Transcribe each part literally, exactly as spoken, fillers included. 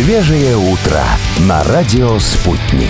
Свежее утро на радио «Спутник».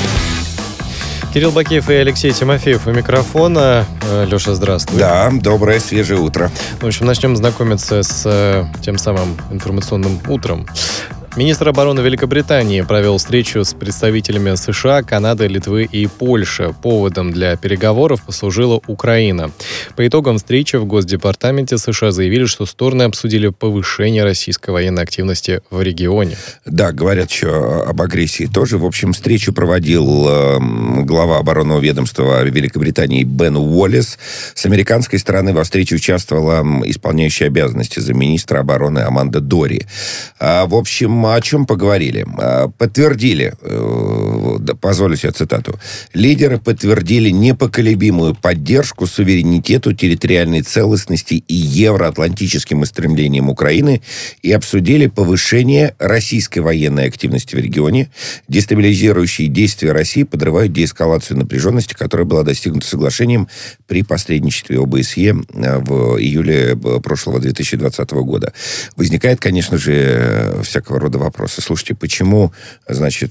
Кирилл Бакеев и Алексей Тимофеев у микрофона. Леша, здравствуй. Да, доброе, свежее утро. В общем, начнем знакомиться с тем самым информационным утром. Министр обороны Великобритании провел встречу с представителями США, Канады, Литвы и Польши. Поводом для переговоров послужила Украина. По итогам встречи в Госдепартаменте США заявили, что стороны обсудили повышение российской военной активности в регионе. Да, говорят еще об агрессии тоже. В общем, встречу проводил э, глава оборонного ведомства Великобритании Бен Уоллес. С американской стороны во встрече участвовала исполняющая обязанности замминистра обороны Аманда Дори. А, в общем, о чем поговорили? Подтвердили, позволю себе цитату, лидеры подтвердили непоколебимую поддержку суверенитету, территориальной целостности и евроатлантическим устремлениям Украины и обсудили повышение российской военной активности в регионе. Дестабилизирующие действия России подрывают деэскалацию напряженности, которая была достигнута соглашением при посредничестве ОБСЕ в июле прошлого две тысячи двадцатого года. Возникает, конечно же, всякого рода вопросы. Слушайте, почему, значит,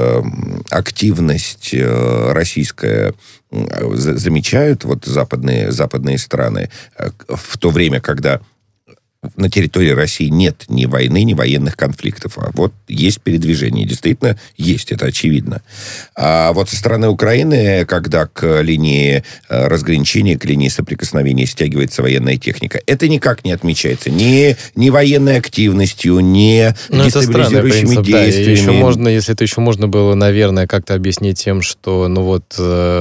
активность российская замечают вот западные, западные страны в то время, когда на территории России нет ни войны, ни военных конфликтов. А вот есть передвижение. Действительно, есть, это очевидно. А вот со стороны Украины, когда к линии разграничения, к линии соприкосновения стягивается военная техника, это никак не отмечается. Ни, ни военной активностью, ни ну, дестабилизирующими принцип, действиями. Да, еще можно, если это еще можно было, наверное, как-то объяснить тем, что, ну вот,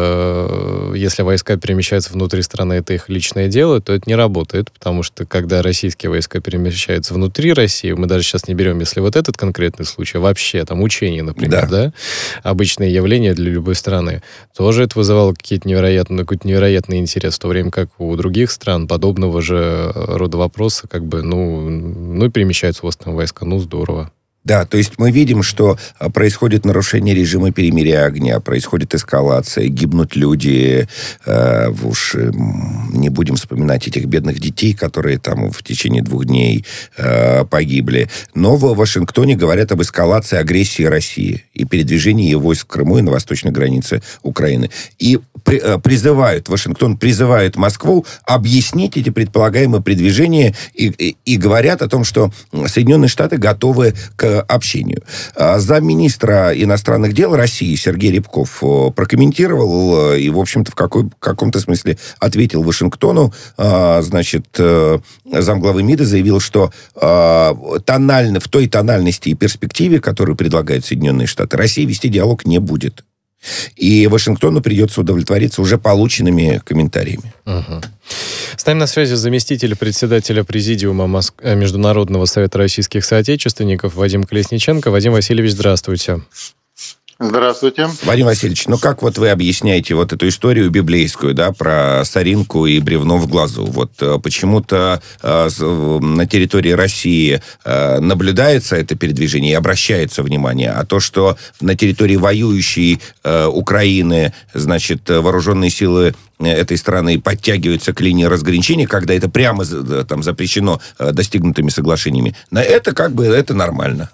э, если войска перемещаются внутри страны, это их личное дело, то это не работает, потому что, когда российские войска перемещаются внутри России, мы даже сейчас не берем, если вот этот конкретный случай, вообще там учения, например, да, да обычное явление для любой страны, тоже это вызывало какие-то невероятные, какой-то невероятный интерес, в то время как у других стран подобного же рода вопросы, как бы, ну, ну перемещаются у вас там войска, ну, здорово. Да, то есть мы видим, что происходит нарушение режима перемирия огня, происходит эскалация, гибнут люди. Э, уж не будем вспоминать этих бедных детей, которые там в течение двух дней э, погибли. Но в Вашингтоне говорят об эскалации агрессии России и передвижении ее войск в Крыму и на восточной границе Украины. И при, э, призывают, Вашингтон призывает Москву объяснить эти предполагаемые передвижения и, и, и говорят о том, что Соединенные Штаты готовы к общению. Замминистра иностранных дел России Сергей Рябков прокомментировал и, в общем-то, в какой, каком-то смысле ответил Вашингтону. Значит, замглавы МИДа заявил, что тонально, в той тональности и перспективе, которую предлагают Соединенные Штаты, Россия вести диалог не будет. И Вашингтону придется удовлетвориться уже полученными комментариями. Угу. С нами на связи заместитель председателя Президиума Моск... Международного совета российских соотечественников Вадим Колесниченко. Вадим Васильевич, здравствуйте. Здравствуйте. Вадим Васильевич, ну как вот вы объясняете вот эту историю библейскую, да, про соринку и бревно в глазу? Вот почему-то э, на территории России э, наблюдается это передвижение и обращается внимание, а то, что на территории воюющей э, Украины, значит, вооруженные силы этой страны подтягиваются к линии разграничения, когда это прямо там запрещено э, достигнутыми соглашениями, на это как бы это нормально.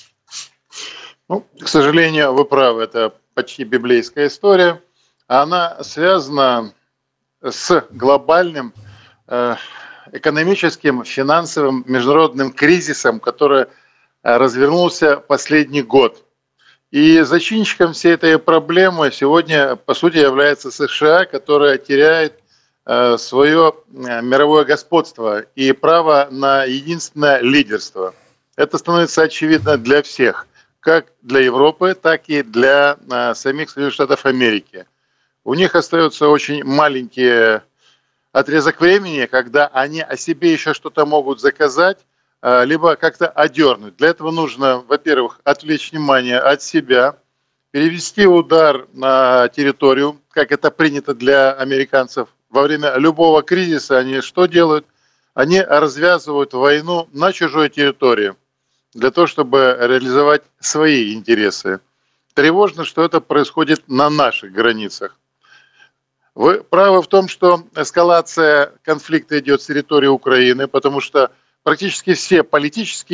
Ну, к сожалению, вы правы, это почти библейская история. Она связана с глобальным э, экономическим, финансовым, международным кризисом, который развернулся последний год. И зачинщиком всей этой проблемы сегодня, по сути, является США, которая теряет э, свое мировое господство и право на единственное лидерство. Это становится очевидно для всех. Как для Европы, так и для а, самих Соединенных Штатов Америки. У них остается очень маленький отрезок времени, когда они о себе еще что-то могут заказать, а, либо как-то одернуть. Для этого нужно, во-первых, отвлечь внимание от себя, перевести удар на территорию, как это принято для американцев. Во время любого кризиса они что делают? Они развязывают войну на чужой территории, для того, чтобы реализовать свои интересы. Тревожно, что это происходит на наших границах. Вы правы в том, что эскалация конфликта идет с территории Украины, потому что практически все политические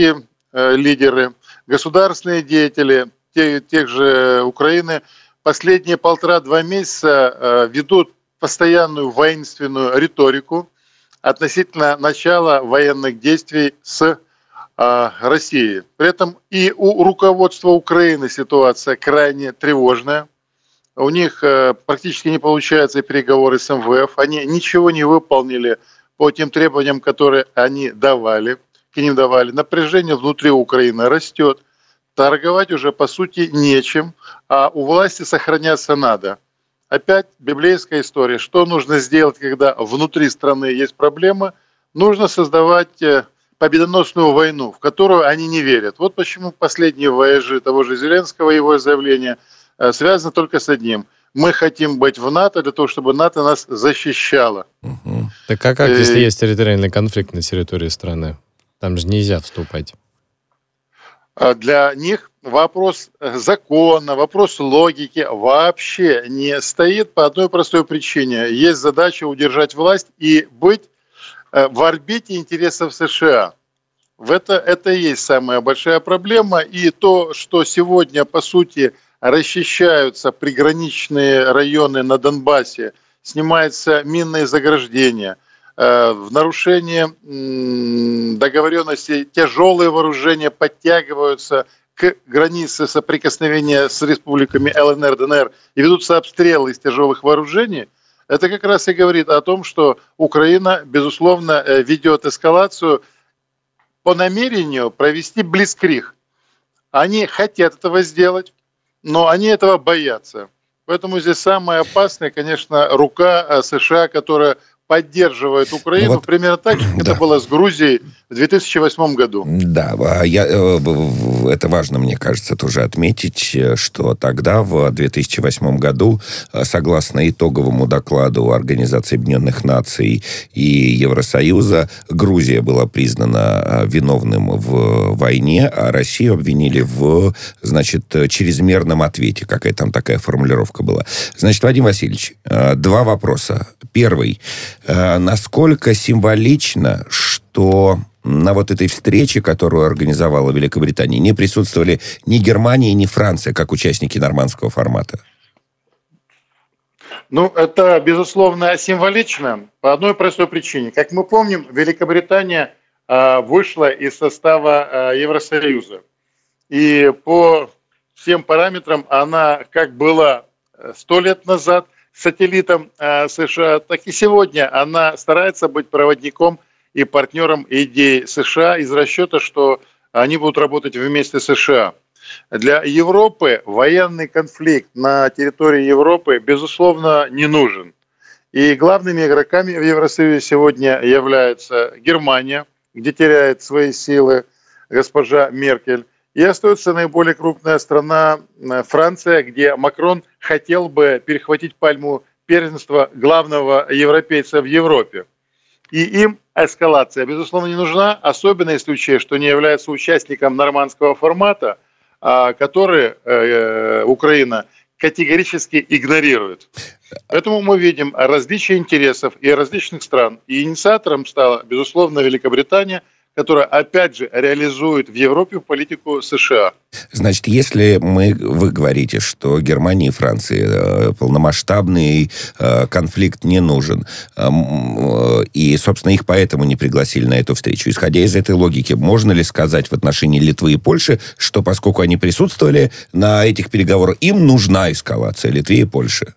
лидеры, государственные деятели тех, тех же Украины последние полтора-два месяца ведут постоянную воинственную риторику относительно начала военных действий с Россией. При этом и у руководства Украины ситуация крайне тревожная. У них практически не получаются переговоры с эм вэ эф. Они ничего не выполнили по тем требованиям, которые они давали, к ним давали. Напряжение внутри Украины растет. Торговать уже, по сути, нечем, а у власти сохраняться надо. Опять библейская история. Что нужно сделать, когда внутри страны есть проблемы? Нужно создавать победоносную войну, в которую они не верят. Вот почему последние вояжи того же Зеленского, его заявления, связаны только с одним. Мы хотим быть в НАТО для того, чтобы НАТО нас защищало. Угу. Так а как, если есть территориальный конфликт на территории страны? Там же нельзя вступать. Для них вопрос закона, вопрос логики вообще не стоит по одной простой причине. Есть задача удержать власть и быть в орбите интересов США. В это, это и есть самая большая проблема. И то, что сегодня, по сути, расчищаются приграничные районы на Донбассе, снимаются минные заграждения, в нарушение договоренности тяжелые вооружения подтягиваются к границе соприкосновения с республиками эл эн эр, дэ эн эр и ведутся обстрелы из тяжелых вооружений, это как раз и говорит о том, что Украина, безусловно, ведет эскалацию по намерению провести блицкриг. Они хотят этого сделать, но они этого боятся. Поэтому здесь самая опасная, конечно, рука США, которая поддерживает Украину, ну вот, примерно так, как да. это было с Грузией в две тысячи восьмом году. Да, я, это важно, мне кажется, тоже отметить, что тогда, в две тысячи восьмом году, согласно итоговому докладу Организации Объединенных Наций и Евросоюза, Грузия была признана виновным в войне, а Россию обвинили в, значит, чрезмерном ответе. Какая там такая формулировка была. Значит, Вадим Васильевич, два вопроса. Первый. Насколько символично, что на вот этой встрече, которую организовала Великобритания, не присутствовали ни Германия, ни Франция, как участники нормандского формата? Ну, это, безусловно, символично по одной простой причине. Как мы помним, Великобритания э, вышла из состава э, Евросоюза. И по всем параметрам она как была сто лет назад сателлитом э, США, так и сегодня она старается быть проводником и партнером идей США из расчета, что они будут работать вместе с США. Для Европы военный конфликт на территории Европы, безусловно, не нужен. И главными игроками в Евросоюзе сегодня являются Германия, где теряет свои силы госпожа Меркель, и остается наиболее крупная страна Франция, где Макрон хотел бы перехватить пальму первенства главного европейца в Европе. И им эскалация, безусловно, не нужна, особенно если учесть, что не является участником нормандского формата, который э, Украина категорически игнорирует. Поэтому мы видим различия интересов и различных стран. И инициатором стала, безусловно, Великобритания, которая, опять же, реализует в Европе политику США. Значит, если мы, вы говорите, что Германии и Франции э, полномасштабный э, конфликт не нужен, э, э, и, собственно, их поэтому не пригласили на эту встречу. Исходя из этой логики, можно ли сказать в отношении Литвы и Польши, что поскольку они присутствовали на этих переговорах, им нужна эскалация Литве и Польше?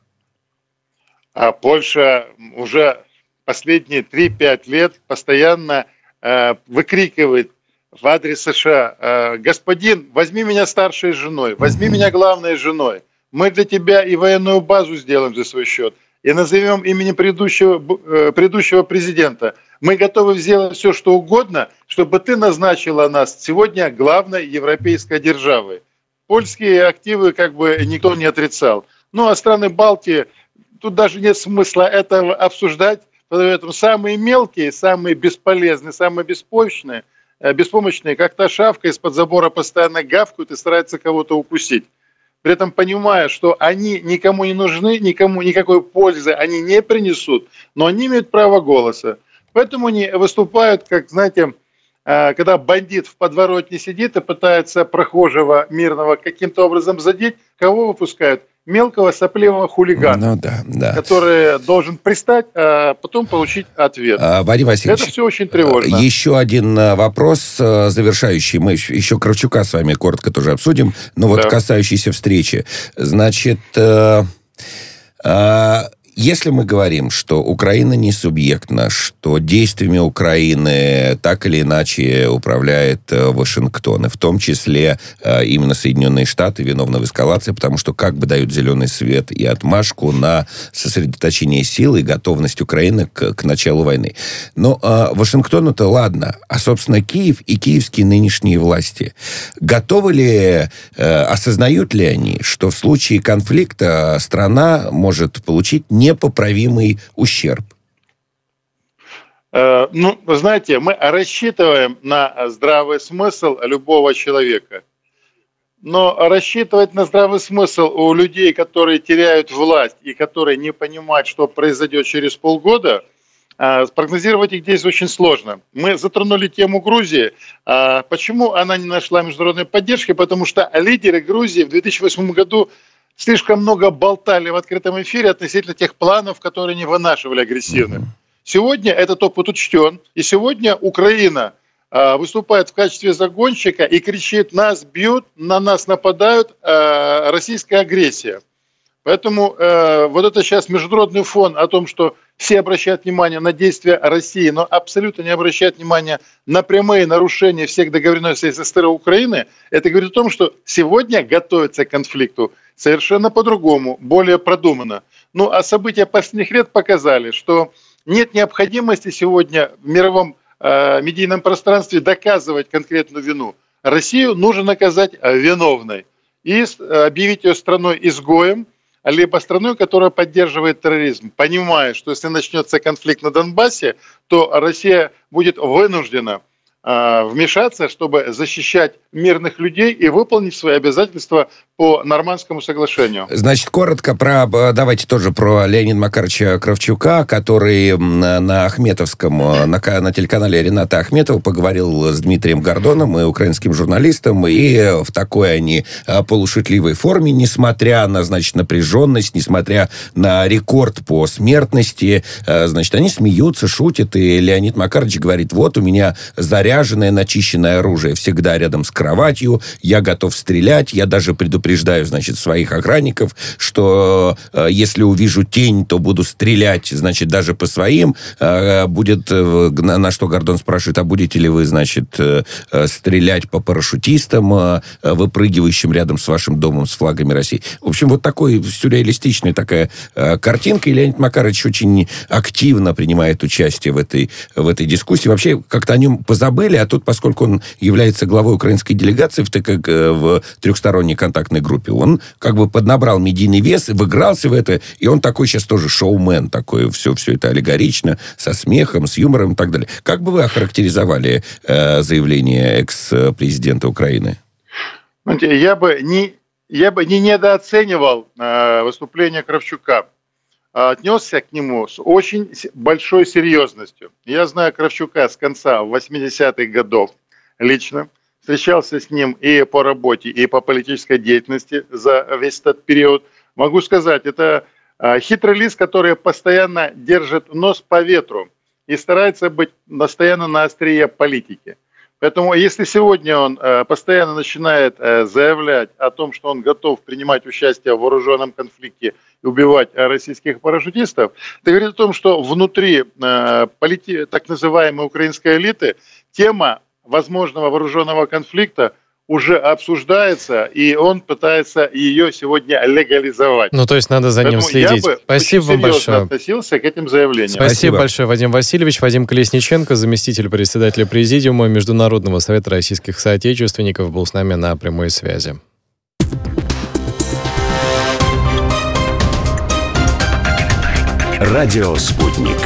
А Польша уже последние три-пять лет постоянно выкрикивает в адрес США: господин, возьми меня старшей женой, возьми меня главной женой. Мы для тебя и военную базу сделаем за свой счет, и назовем имени предыдущего, предыдущего президента. Мы готовы сделать все, что угодно, чтобы ты назначила нас сегодня главной европейской державой. Польские активы как бы никто не отрицал. Ну, а страны Балтии, тут даже нет смысла этого обсуждать. Поэтому самые мелкие, самые бесполезные, самые беспомощные, беспомощные, как та шавка из-под забора постоянно гавкают и стараются кого-то укусить. При этом понимая, что они никому не нужны, никому никакой пользы они не принесут, но они имеют право голоса. Поэтому они выступают, как, знаете, когда бандит в подворотне сидит и пытается прохожего мирного каким-то образом задеть, кого выпускают? Мелкого сопливого хулигана, ну, да, да. который должен пристать, а потом получить ответ. А, Вадим Васильевич, это все очень тревожно. Еще один вопрос завершающий. Мы еще Кравчука с вами коротко тоже обсудим, но вот да. касающийся встречи. Значит, э, э, если мы говорим, что Украина не субъектна, что действиями Украины так или иначе управляет Вашингтон, и в том числе именно Соединенные Штаты виновны в эскалации, потому что как бы дают зеленый свет и отмашку на сосредоточение сил и готовность Украины к, к началу войны. Но а, Вашингтону-то ладно, а, собственно, Киев и киевские нынешние власти готовы ли, э, осознают ли они, что в случае конфликта страна может получить непоправимый ущерб? Э, ну, знаете, мы рассчитываем на здравый смысл любого человека. Но рассчитывать на здравый смысл у людей, которые теряют власть и которые не понимают, что произойдет через полгода, э, спрогнозировать их действия очень сложно. Мы затронули тему Грузии. Э, почему она не нашла международной поддержки? Потому что лидеры Грузии в две тысячи восьмом году слишком много болтали в открытом эфире относительно тех планов, которые они вынашивали агрессивно. Сегодня этот опыт учтен, и сегодня Украина э, выступает в качестве загонщика и кричит: нас бьют, на нас нападают, э, российская агрессия. Поэтому э, вот это сейчас международный фон о том, что все обращают внимание на действия России, но абсолютно не обращают внимания на прямые нарушения всех договоренностей СССР и Украины, это говорит о том, что сегодня готовится к конфликту совершенно по-другому, более продуманно. Ну, а события последних лет показали, что нет необходимости сегодня в мировом э, медийном пространстве доказывать конкретную вину. Россию нужно наказать виновной и объявить ее страной-изгоем, либо страной, которая поддерживает терроризм, понимая, что если начнется конфликт на Донбассе, то Россия будет вынуждена э, вмешаться, чтобы защищать мирных людей и выполнить свои обязательства по Нормандскому соглашению. Значит, коротко про, давайте тоже про Леонида Макаровича Кравчука, который на Ахметовском, на, на телеканале Рената Ахметова поговорил с Дмитрием Гордоном и украинским журналистом, и в такой они полушутливой форме, несмотря на, значит, напряженность, несмотря на рекорд по смертности, значит, они смеются, шутят, и Леонид Макарович говорит: вот у меня заряженное, начищенное оружие всегда рядом с кроватью, я готов стрелять, я даже предупреждаю предупреждаю, значит, своих охранников, что э, если увижу тень, то буду стрелять, значит, даже по своим. Э, будет, э, на, на что Гордон спрашивает: а будете ли вы, значит, э, э, стрелять по парашютистам, э, выпрыгивающим рядом с вашим домом с флагами России? В общем, вот такой сюрреалистичная такая э, картинка. И Леонид Макарович очень активно принимает участие в этой, в этой дискуссии. Вообще, как-то о нем позабыли, а тут, поскольку он является главой украинской делегации в, так, в трехсторонней контактной группе, он как бы поднабрал медийный вес, выигрался в это, и он такой сейчас тоже шоумен, такой, все, все это аллегорично, со смехом, с юмором и так далее. Как бы вы охарактеризовали э, заявление экс-президента Украины? Я бы не, я бы не недооценивал э, выступление Кравчука. Отнесся к нему с очень большой серьезностью. Я знаю Кравчука с конца восьмидесятых годов лично. Встречался с ним и по работе, и по политической деятельности за весь этот период. Могу сказать, это хитрый лис, который постоянно держит нос по ветру и старается быть постоянно на острие политики. Поэтому если сегодня он постоянно начинает заявлять о том, что он готов принимать участие в вооруженном конфликте и убивать российских парашютистов, это говорит о том, что внутри полити... так называемой украинской элиты тема возможного вооруженного конфликта уже обсуждается, и он пытается ее сегодня легализовать. Ну, то есть надо за ним Поэтому следить. Я бы Спасибо вам большое. относился к этим заявлениям. Спасибо, Спасибо большое, Вадим Васильевич. Вадим Колесниченко, заместитель председателя Президиума Международного совета российских соотечественников, был с нами на прямой связи. Радио «Спутник».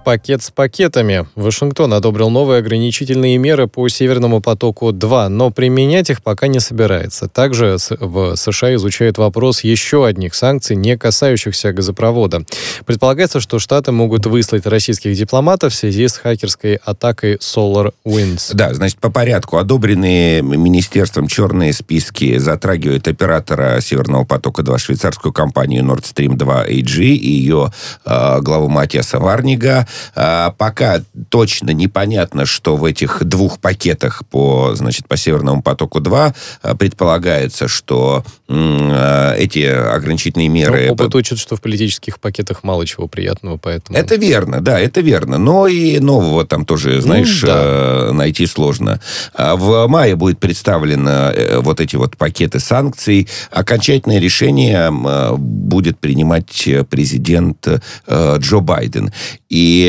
Пакет с пакетами. Вашингтон одобрил новые ограничительные меры по Северному потоку-два, но применять их пока не собирается. Также в США изучают вопрос еще одних санкций, не касающихся газопровода. Предполагается, что Штаты могут выслать российских дипломатов в связи с хакерской атакой SolarWinds. Да, значит, по порядку. Одобренные министерством черные списки затрагивают оператора Северного потока-два, швейцарскую компанию Nord Stream два эй джи и ее э, главу Матиаса Варнига. А, пока точно непонятно, что в этих двух пакетах по, значит, по Северному потоку-два а, предполагается, что м, а, эти ограничительные меры... Но опыт учит, что в политических пакетах мало чего приятного, поэтому... Это верно, да, это верно. Но и нового там тоже, знаешь, ну, да. найти сложно. В мае будет представлено вот эти вот пакеты санкций. Окончательное решение будет принимать президент Джо Байден. И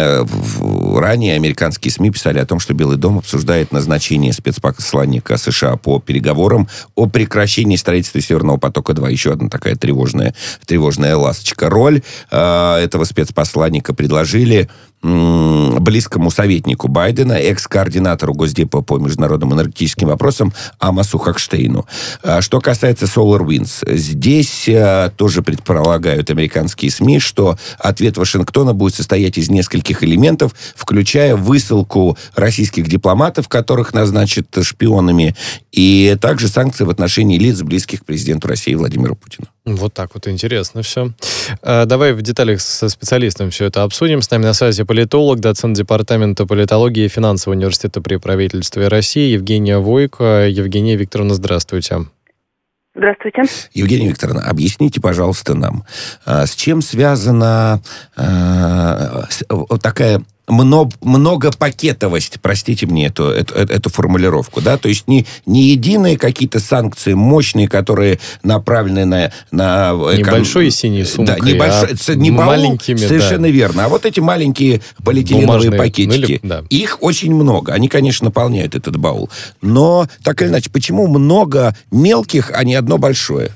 ранее американские СМИ писали о том, что Белый дом обсуждает назначение спецпосланника США по переговорам о прекращении строительства Северного потока-два. Еще одна такая тревожная, тревожная ласточка. Роль э, этого спецпосланника предложили близкому советнику Байдена, экс-координатору Госдепа по международным энергетическим вопросам Амосу Хокштейну. Что касается SolarWinds, здесь тоже предполагают американские СМИ, что ответ Вашингтона будет состоять из нескольких элементов, включая высылку российских дипломатов, которых назначат шпионами, и также санкции в отношении лиц, близких к президенту России Владимиру Путину. Вот так вот интересно все. Давай в деталях со специалистом все это обсудим. С нами на связи политолог, доцент департамента политологии и финансового университета при правительстве России Евгения Войко. Евгения Викторовна, здравствуйте. Здравствуйте. Евгения Викторовна, объясните, пожалуйста, нам, с чем связана э, такая много, многопакетовость, простите мне эту, эту, эту формулировку, да, то есть не, не единые какие-то санкции мощные, которые направлены на... на небольшой синей сумкой, да, небольшой, а не маленькими, совершенно да. верно. А вот эти маленькие полиэтиленовые бумажные, пакетики, ну, или, да. их очень много, они, конечно, наполняют этот баул, но, так или иначе, почему много мелких, а не одно большое?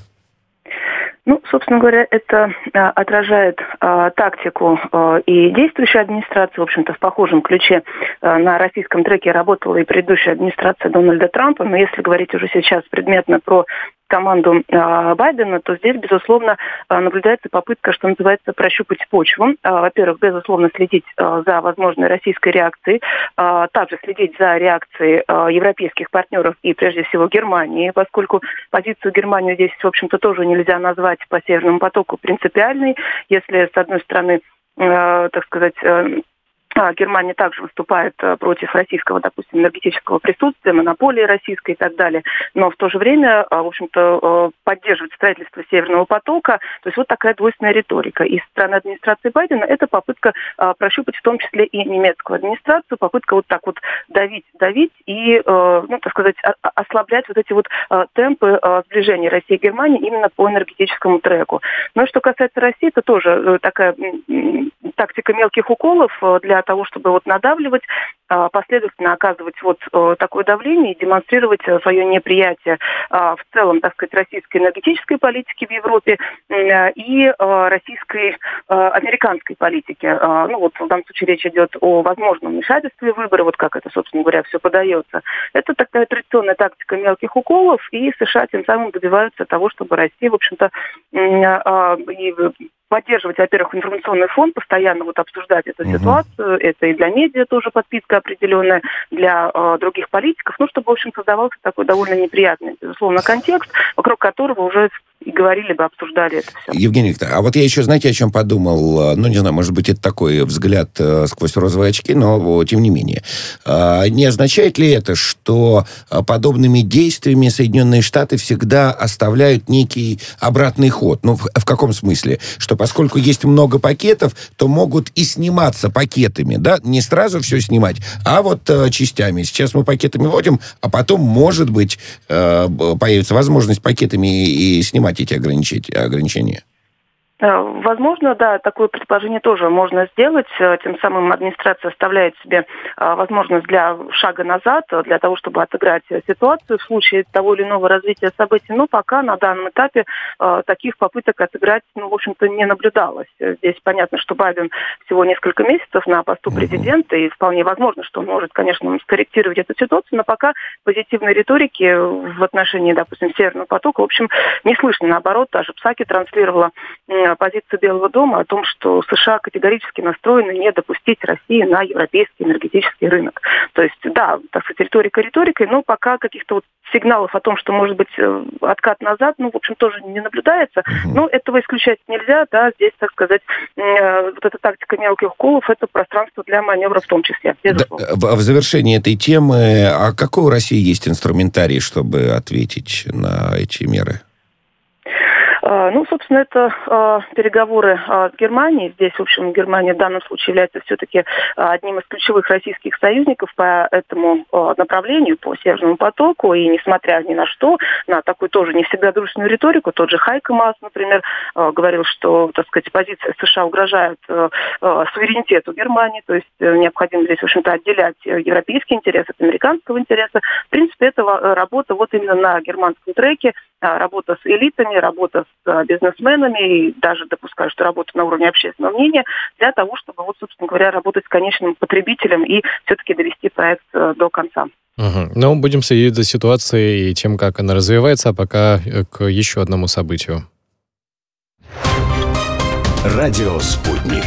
Ну, собственно говоря, это а, отражает а, тактику а, и действующей администрации. В общем-то, в похожем ключе а, на российском треке работала и предыдущая администрация Дональда Трампа. Но если говорить уже сейчас предметно про команду э, Байдена, то здесь, безусловно, э, наблюдается попытка, что называется, прощупать почву. Э, во-первых, безусловно, следить э, за возможной российской реакцией, э, также следить за реакцией э, европейских партнеров и, прежде всего, Германии, поскольку позицию Германии здесь, в общем-то, тоже нельзя назвать по Северному потоку принципиальной. Если, с одной стороны, э, так сказать, э, Германия также выступает против российского, допустим, энергетического присутствия, монополии российской и так далее, но в то же время, в общем-то, поддерживает строительство Северного потока. То есть вот такая двойственная риторика. И со стороны администрации Байдена это попытка прощупать в том числе и немецкую администрацию, попытка вот так вот давить, давить и, ну, так сказать, ослаблять вот эти вот темпы сближения России и Германии именно по энергетическому треку. Ну и что касается России, это тоже такая тактика мелких уколов для того, чтобы вот надавливать, последовательно оказывать вот такое давление и демонстрировать свое неприятие в целом, так сказать, российской энергетической политики в Европе и российской американской политики. Ну вот в данном случае речь идет о возможном вмешательстве в выборы, вот как это, собственно говоря, все подается. Это такая традиционная тактика мелких уколов, и США тем самым добиваются того, чтобы Россия, в общем-то, и поддерживать, во-первых, информационный фон, постоянно вот обсуждать эту uh-huh. ситуацию. Это и для медиа тоже подпитка определенная, для э, других политиков. Ну, чтобы, в общем, создавался такой довольно неприятный, безусловно, контекст, вокруг которого уже и говорили бы, обсуждали это все. Евгений Викторович, а вот я еще, знаете, о чем подумал? Ну, не знаю, может быть, это такой взгляд э, сквозь розовые очки, но тем не менее. Э, не означает ли это, что подобными действиями Соединенные Штаты всегда оставляют некий обратный ход? Ну, в, в каком смысле? Что поскольку есть много пакетов, то могут и сниматься пакетами, да? Не сразу все снимать, а вот э, частями. Сейчас мы пакетами вводим, а потом, может быть, э, появится возможность пакетами и, и снимать эти ограничения. Возможно, да, такое предположение тоже можно сделать. Тем самым администрация оставляет себе возможность для шага назад, для того, чтобы отыграть ситуацию в случае того или иного развития событий. Но пока на данном этапе таких попыток отыграть, ну, в общем-то, не наблюдалось. Здесь понятно, что Байден всего несколько месяцев на посту президента, и вполне возможно, что он может, конечно, скорректировать эту ситуацию, но пока позитивной риторики в отношении, допустим, Северного потока, в общем, не слышно. Наоборот, даже Псаки транслировала позицию Белого дома о том, что США категорически настроены не допустить России на европейский энергетический рынок. То есть, да, так сказать, риторика риторикой, но пока каких-то вот сигналов о том, что может быть откат назад, ну, в общем, тоже не наблюдается. Но этого исключать нельзя, да, здесь, так сказать, вот эта тактика мелких уколов, это пространство для маневра в том числе. Да, в, в завершении этой темы, а какой у России есть инструментарий, чтобы ответить на эти меры? Ну, собственно, это э, переговоры э, с Германией. Здесь, в общем, Германия в данном случае является все-таки э, одним из ключевых российских союзников по этому э, направлению, по Северному потоку. И несмотря ни на что, на такую тоже не всегда дружественную риторику, тот же Хайко Маас, например, э, говорил, что, так сказать, позиция США угрожает э, э, суверенитету Германии, то есть э, необходимо здесь, в общем-то, отделять европейский интерес от американского интереса. В принципе, это работа вот именно на германском треке, работа с элитами, работа с бизнесменами, и даже допускаю, что работа на уровне общественного мнения, для того, чтобы, вот, собственно говоря, работать с конечным потребителем и все-таки довести проект до конца. Угу. Ну, будем следить за ситуацией и тем, как она развивается, а пока к еще одному событию. Радио «Спутник».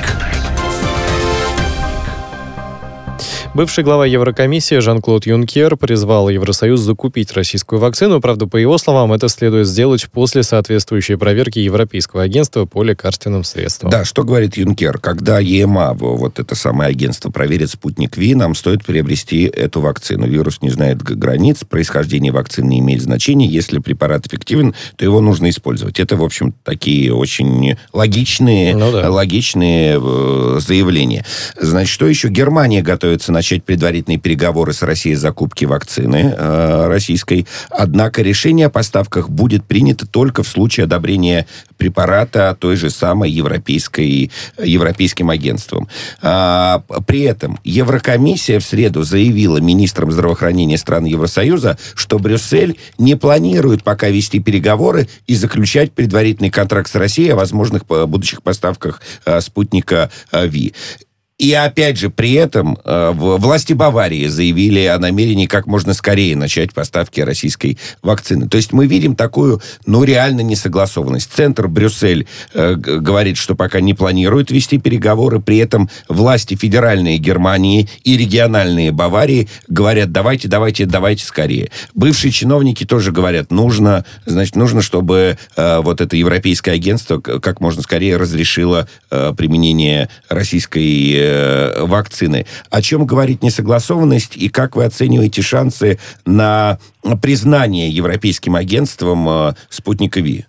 Бывший глава Еврокомиссии Жан-Клод Юнкер призвал Евросоюз закупить российскую вакцину. Правда, по его словам, это следует сделать после соответствующей проверки Европейского агентства по лекарственным средствам. Да, что говорит Юнкер? Когда ЕМА, вот это самое агентство, проверит спутник Ви, нам стоит приобрести эту вакцину. Вирус не знает границ, происхождение вакцины не имеет значения. Если препарат эффективен, то его нужно использовать. Это, в общем, такие очень логичные, ну, да. логичные заявления. Значит, что еще? Германия готовится начать предварительные переговоры с Россией о закупке вакцины э, российской. Однако решение о поставках будет принято только в случае одобрения препарата той же самой европейской, европейским агентством. А, при этом Еврокомиссия в среду заявила министрам здравоохранения стран Евросоюза, что Брюссель не планирует пока вести переговоры и заключать предварительный контракт с Россией о возможных будущих поставках э, спутника э, Ви. И опять же, при этом э, власти Баварии заявили о намерении как можно скорее начать поставки российской вакцины. То есть мы видим такую, ну, реально несогласованность. Центр, Брюссель, э, говорит, что пока не планирует вести переговоры. При этом власти федеральные Германии и региональные Баварии говорят, давайте, давайте, давайте скорее. Бывшие чиновники тоже говорят, нужно, значит, нужно, чтобы э, вот это европейское агентство как можно скорее разрешило э, применение российской вакцины. О чем говорит несогласованность и как вы оцениваете шансы на признание европейским агентством спутника Ви?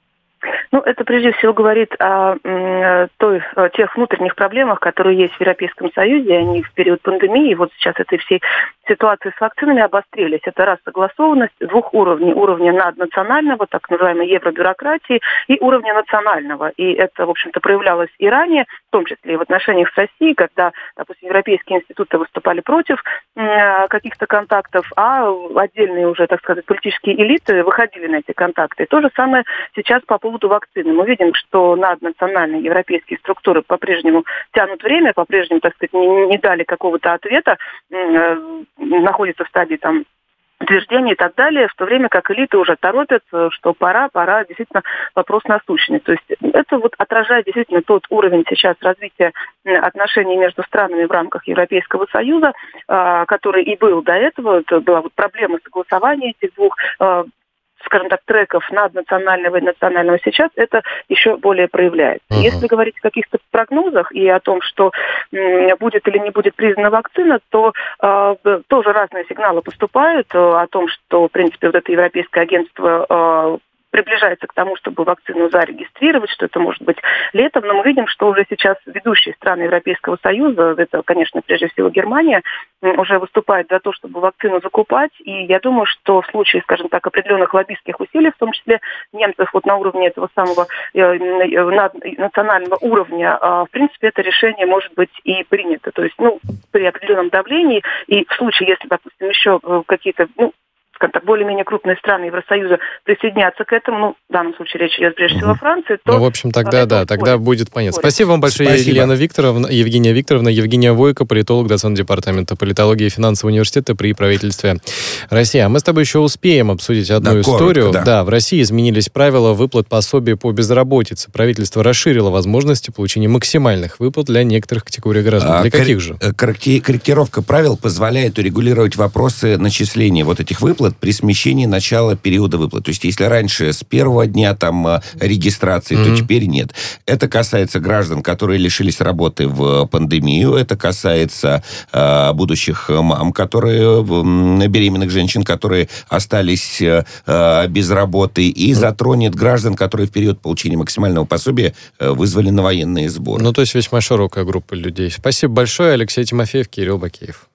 Ну, это прежде всего говорит о, о, той, о тех внутренних проблемах, которые есть в Европейском Союзе. Они в период пандемии, вот сейчас этой всей ситуации с вакцинами обострились. Это раз согласованность двух уровней. Уровня наднационального, так называемой евробюрократии, и уровня национального. И это, в общем-то, проявлялось и ранее, в том числе и в отношениях с Россией, когда, допустим, европейские институты выступали против э, каких-то контактов, а отдельные уже, так сказать, политические элиты выходили на эти контакты. И то же самое сейчас по поводу вакцины. Мы видим, что наднациональные европейские структуры по-прежнему тянут время, по-прежнему, так сказать, не, не дали какого-то ответа, э, находятся в стадии там утверждения и так далее, в то время как элиты уже торопят, что пора, пора, действительно вопрос насущный. То есть это вот отражает действительно тот уровень сейчас развития отношений между странами в рамках Европейского Союза, который и был до этого. Это была вот проблема согласования этих двух, скажем так, треков наднационального и национального сейчас, это еще более проявляется. Uh-huh. Если говорить о каких-то прогнозах и о том, что м, будет или не будет признана вакцина, то э, тоже разные сигналы поступают э, о том, что, в принципе, вот это европейское агентство э, приближается к тому, чтобы вакцину зарегистрировать, что это может быть летом, но мы видим, что уже сейчас ведущие страны Европейского Союза, это, конечно, прежде всего Германия, уже выступают за то, чтобы вакцину закупать, и я думаю, что в случае, скажем так, определенных лоббистских усилий, в том числе немцев вот на уровне этого самого национального уровня, в принципе, это решение может быть и принято, то есть, ну, при определенном давлении, и в случае, если, допустим, еще какие-то, ну, скажем так, более-менее крупные страны Евросоюза присоединятся к этому, ну, в данном случае речь идет прежде всего о Франции, то... Ну, в общем, тогда, да, тогда спорит. будет понятно. Спорит. Спасибо вам большое, Спасибо. Елена Викторовна, Евгения Викторовна, Евгения Войко, политолог, доцент департамента политологии и финансового университета при правительстве России. А мы с тобой еще успеем обсудить одну Да, историю. коротко, да. да, в России изменились правила выплат пособий по безработице. Правительство расширило возможности получения максимальных выплат для некоторых категорий граждан. А, Для кор- каких же? корректи- Корректировка правил позволяет урегулировать вопросы начисления вот этих выплат при смещении начала периода выплат. То есть, если раньше с первого дня там регистрации, mm-hmm. то теперь нет. Это касается граждан, которые лишились работы в пандемию. Это касается э, будущих мам, которые э, беременных женщин, которые остались э, без работы, и mm-hmm. затронет граждан, которые в период получения максимального пособия э, вызвали на военные сборы. Ну, то есть весьма широкая группа людей. Спасибо большое. Алексей Тимофеев, Кирилл Бакеев.